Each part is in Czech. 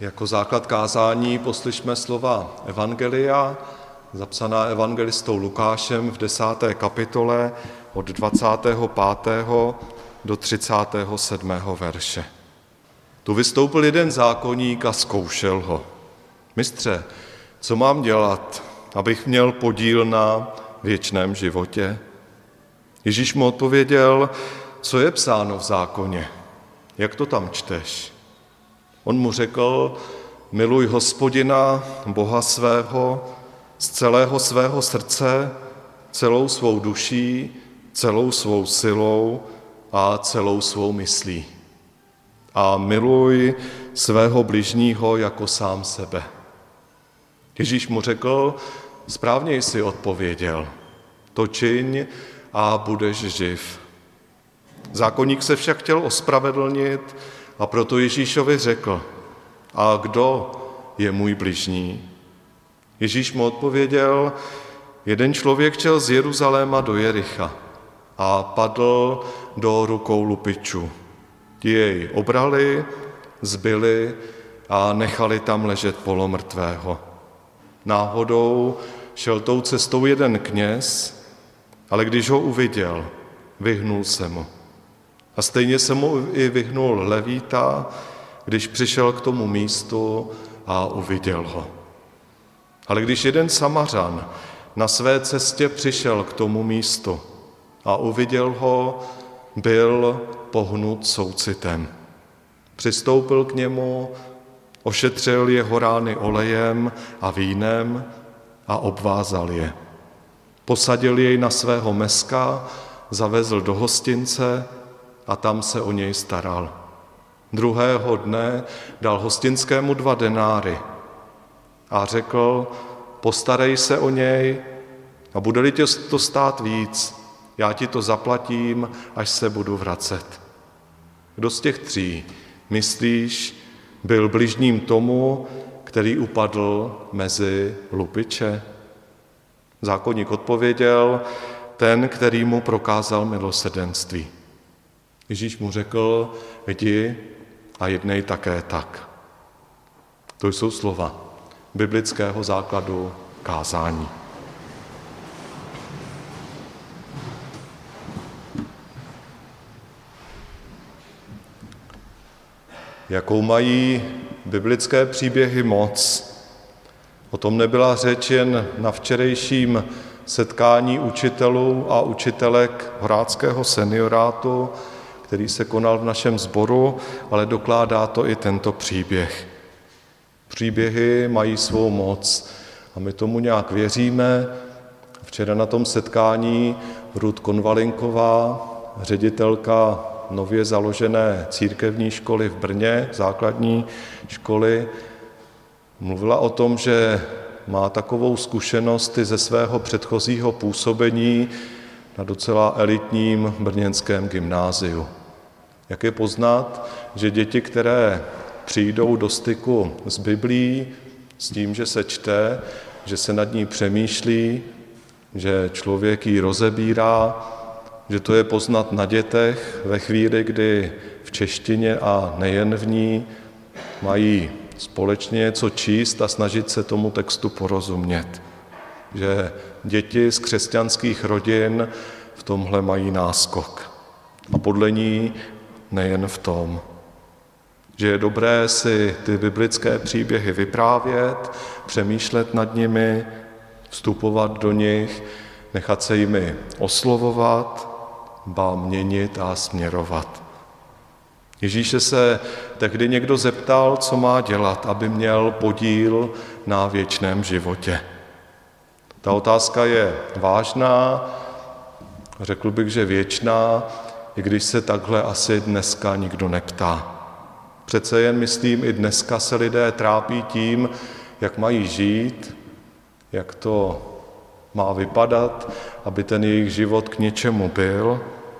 Jako základ kázání poslyšme slova Evangelia, zapsaná evangelistou Lukášem v 10. kapitole od 25. do 37. verše. Tu vystoupil jeden zákonník a zkoušel ho. Mistře, co mám dělat, abych měl podíl na věčném životě? Ježíš mu odpověděl, co je psáno v zákoně, jak to tam čteš? On mu řekl, miluj Hospodina, Boha svého, z celého svého srdce, celou svou duší, celou svou silou a celou svou myslí. A miluj svého bližního jako sám sebe. Ježíš mu řekl, správně jsi odpověděl, to čiň a budeš živ. Zákonník se však chtěl ospravedlnit a proto Ježíšovi řekl, a kdo je můj bližní? Ježíš mu odpověděl, jeden člověk šel z Jeruzaléma do Jericha a padl do rukou lupičů. Ti jej obrali, zbili a nechali tam ležet polomrtvého. Náhodou šel tou cestou jeden kněz, ale když ho uviděl, vyhnul se mu. A stejně se mu i vyhnul Levíta, když přišel k tomu místu a uviděl ho. Ale když jeden Samařan na své cestě přišel k tomu místu a uviděl ho, byl pohnut soucitem. Přistoupil k němu, ošetřil jeho rány olejem a vínem a obvázal je. Posadil jej na svého meska, zavezl do hostince a tam se o něj staral. Druhého dne dal hostinskému 2 denáry a řekl, postarej se o něj a bude-li tě to stát víc, já ti to zaplatím, až se budu vracet. Kdo z těch 3, myslíš, byl bližním tomu, který upadl mezi lupiče? Zákonník odpověděl, ten, který mu prokázal milosrdenství. Ježíš mu řekl, jdi a jednej také tak. To jsou slova biblického základu kázání. Jakou mají biblické příběhy moc? O tom nebyla řeč jen na včerejším setkání učitelů a učitelek Horáckého seniorátu, který se konal v našem sboru, ale dokládá to i tento příběh. Příběhy mají svou moc a my tomu nějak věříme. Včera na tom setkání Ruth Konvalinková, ředitelka nově založené církevní školy v Brně, základní školy, mluvila o tom, že má takovou zkušenost i ze svého předchozího působení na docela elitním brněnském gymnáziu. Jak je poznat, že děti, které přijdou do styku s Biblií, s tím, že se čte, že se nad ní přemýšlí, že člověk ji rozebírá, že to je poznat na dětech ve chvíli, kdy v češtině a nejen v ní mají společně něco číst a snažit se tomu textu porozumět. Že děti z křesťanských rodin v tomhle mají náskok. A podle ní nejen v tom. Že je dobré si ty biblické příběhy vyprávět, přemýšlet nad nimi, vstupovat do nich, nechat se jimi oslovovat, ba měnit a směrovat. Ježíše se tehdy někdo zeptal, co má dělat, aby měl podíl na věčném životě. Ta otázka je vážná, řekl bych, že věčná, i když se takhle asi dneska nikdo neptá. Přece jen, myslím, i dneska se lidé trápí tím, jak mají žít, jak to má vypadat, aby ten jejich život k něčemu byl,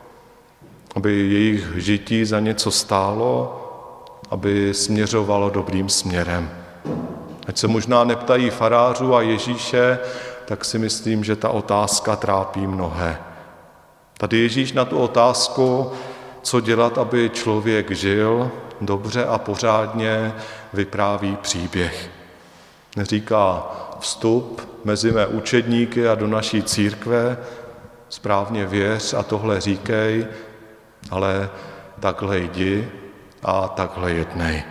aby jejich žití za něco stálo, aby směřovalo dobrým směrem. Ať se možná neptají farářů a Ježíše, tak si myslím, že ta otázka trápí mnohé. Tady Ježíš na tu otázku, co dělat, aby člověk žil, dobře a pořádně vypráví příběh. Neříká vstup mezi mé učedníky a do naší církve, správně věř a tohle říkej, ale takhle jdi a takhle jednej.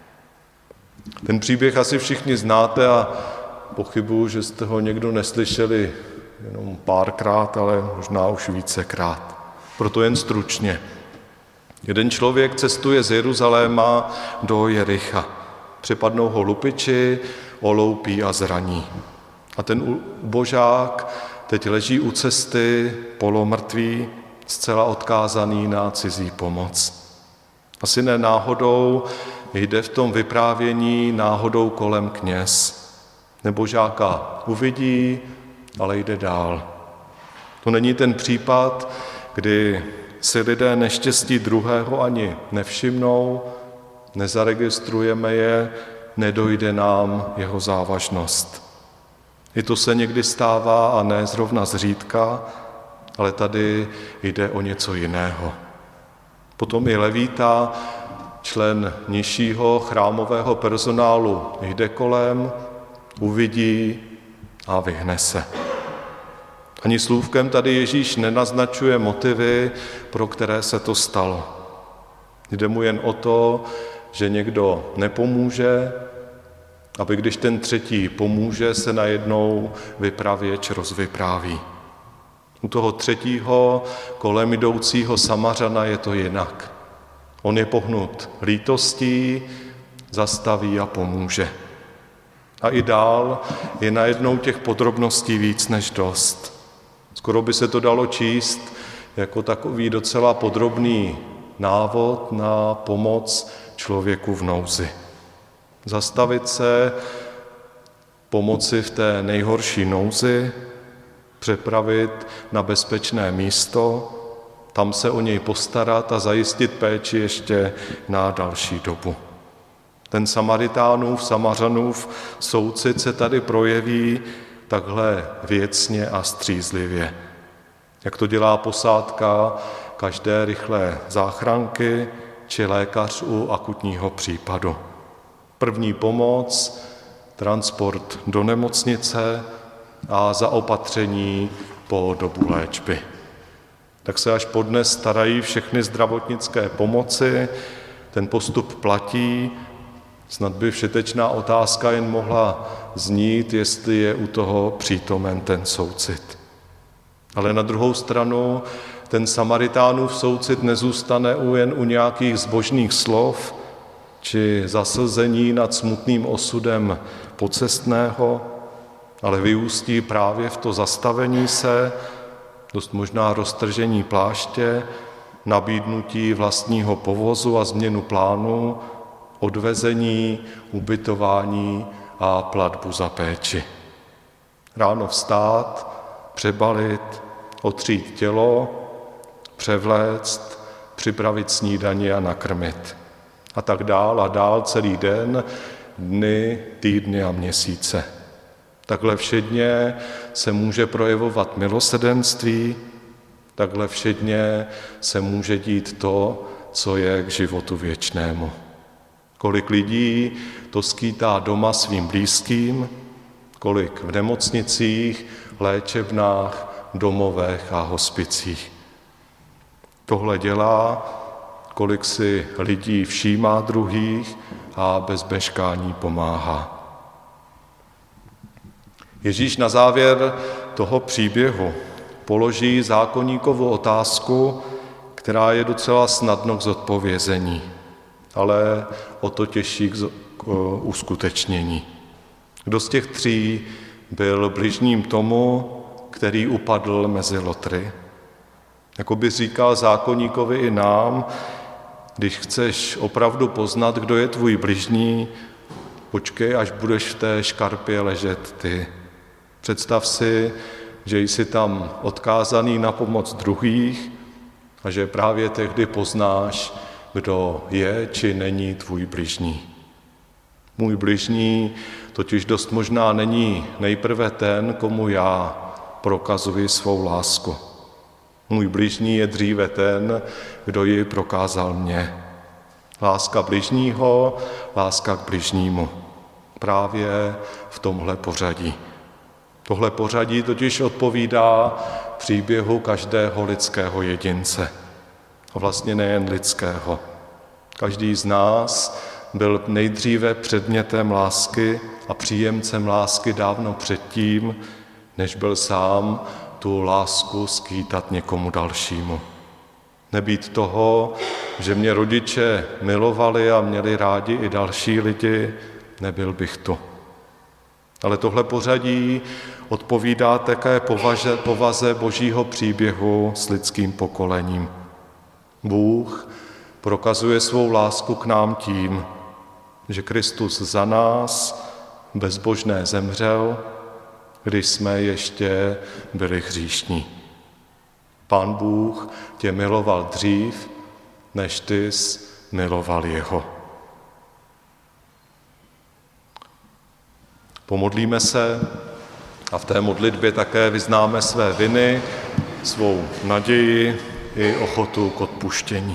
Ten příběh asi všichni znáte a pochybuju, že jste ho někdo neslyšeli jenom párkrát, ale možná už vícekrát. Proto jen stručně. Jeden člověk cestuje z Jeruzaléma do Jericha. Přepadnou ho lupiči, oloupí a zraní. A ten ubožák teď leží u cesty polomrtvý, zcela odkázaný na cizí pomoc. Asi ne náhodou jde v tom vyprávění náhodou kolem kněz. Nebožáka uvidí, ale jde dál. To není ten případ, kdy si lidé neštěstí druhého ani nevšimnou, nezaregistrujeme je, nedojde nám jeho závažnost. I to se někdy stává a ne zrovna zřídka, ale tady jde o něco jiného. Potom i Levíta, člen nižšího chrámového personálu, jde kolem, uvidí a vyhne se. Ani slůvkem tady Ježíš nenaznačuje motivy, pro které se to stalo. Jde mu jen o to, že někdo nepomůže, aby když ten třetí pomůže, se najednou vypravěč rozvypráví. U toho třetího kolem jdoucího Samařana je to jinak. On je pohnut lítostí, zastaví a pomůže. A i dál je najednou těch podrobností víc než dost. Skoro by se to dalo číst jako takový docela podrobný návod na pomoc člověku v nouzi. Zastavit se, pomoci v té nejhorší nouzi, přepravit na bezpečné místo, tam se o něj postarat a zajistit péči ještě na další dobu. Ten Samařanův soucit se tady projeví takhle věcně a střízlivě. Jak to dělá posádka každé rychlé záchranky či lékař u akutního případu. První pomoc, transport do nemocnice a zaopatření po dobu léčby. Tak se až podnes starají všechny zdravotnické pomoci, ten postup platí, snad by všetečná otázka jen mohla znít, jestli je u toho přítomen ten soucit. Ale na druhou stranu ten Samaritánův soucit nezůstane jen u nějakých zbožných slov či zaslzení nad smutným osudem pocestného, ale vyústí právě v to zastavení se, dost možná roztržení pláště, nabídnutí vlastního povozu a změnu plánu, odvezení, ubytování a platbu za péči. Ráno vstát, přebalit, otřít tělo, převléct, připravit snídani a nakrmit. A tak dál a dál celý den, dny, týdny a měsíce. Takhle všedně se může projevovat milosrdenství, takhle všedně se může dít to, co je k životu věčnému. Kolik lidí to skýtá doma svým blízkým, kolik v nemocnicích, léčebnách, domovech a hospicích. Tohle dělá, kolik si lidí všímá druhých a bez meškání pomáhá. Ježíš na závěr toho příběhu položí zákonníkovu otázku, která je docela snadno k zodpovězení, ale o to těžší k uskutečnění. Kdo z těch tří byl bližním tomu, který upadl mezi lotry? Jakoby říkal zákonníkovi i nám, když chceš opravdu poznat, kdo je tvůj bližní, počkej, až budeš v té škarpě ležet ty. Představ si, že jsi tam odkázaný na pomoc druhých a že právě tehdy poznáš, kdo je či není tvůj bližní. Můj bližní totiž dost možná není nejprve ten, komu já prokazuji svou lásku. Můj bližní je dříve ten, kdo ji prokázal mně. Láska bližního, láska k bližnímu. Právě v tomhle pořadí. Tohle pořadí totiž odpovídá příběhu každého lidského jedince. A vlastně nejen lidského. Každý z nás byl nejdříve předmětem lásky a příjemcem lásky dávno předtím, než byl sám tu lásku skýtat někomu dalšímu. Nebýt toho, že mě rodiče milovali a měli rádi i další lidi, nebyl bych tu. Ale tohle pořadí odpovídá také povaze božího příběhu s lidským pokolením. Bůh prokazuje svou lásku k nám tím, že Kristus za nás bezbožné zemřel, když jsme ještě byli hříšní. Pán Bůh tě miloval dřív, než ty jsi miloval jeho. Pomodlíme se a v té modlitbě také vyznáme své viny, svou naději i ochotu k odpuštění.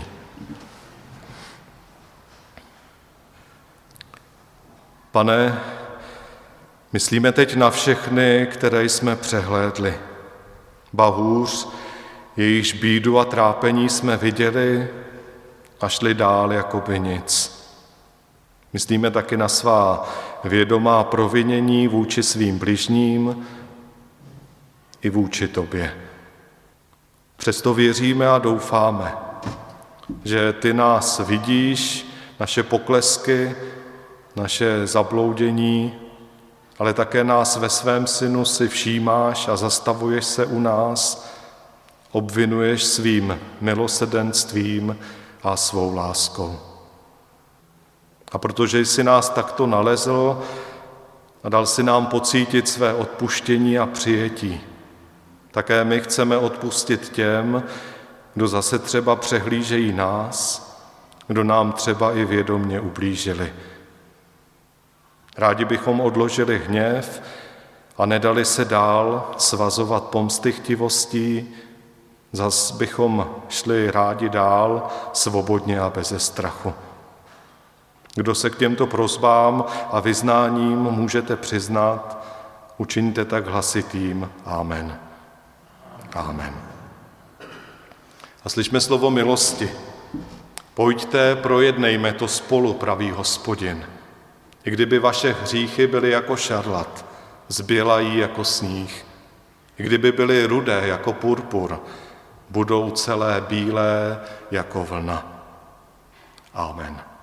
Pane, myslíme teď na všechny, které jsme přehlédli. Ba hůř, jejichž bídu a trápení jsme viděli a šli dál jako by nic. Myslíme taky na svá vědomá provinění vůči svým bližním i vůči tobě. Přesto věříme a doufáme, že ty nás vidíš, naše poklesky, naše zabloudění, ale také nás ve svém synu si všímáš a zastavuješ se u nás, obvinuješ svým milosrdenstvím a svou láskou. A protože jsi nás takto nalezl a dal si nám pocítit své odpuštění a přijetí, také my chceme odpustit těm, kdo zase třeba přehlížejí nás, kdo nám třeba i vědomně ublížili. Rádi bychom odložili hněv a nedali se dál svazovat pomstychtivostí, zas bychom šli rádi dál svobodně a beze strachu. Kdo se k těmto prosbám a vyznáním můžete přiznat, učiňte tak hlasitým Amen. Amen. A slyšme slovo milosti. Pojďte, projednejme to spolu, pravý Hospodin. I kdyby vaše hříchy byly jako šarlat, zbělají jako sníh. I kdyby byly rudé jako purpur, budou celé bílé jako vlna. Amen.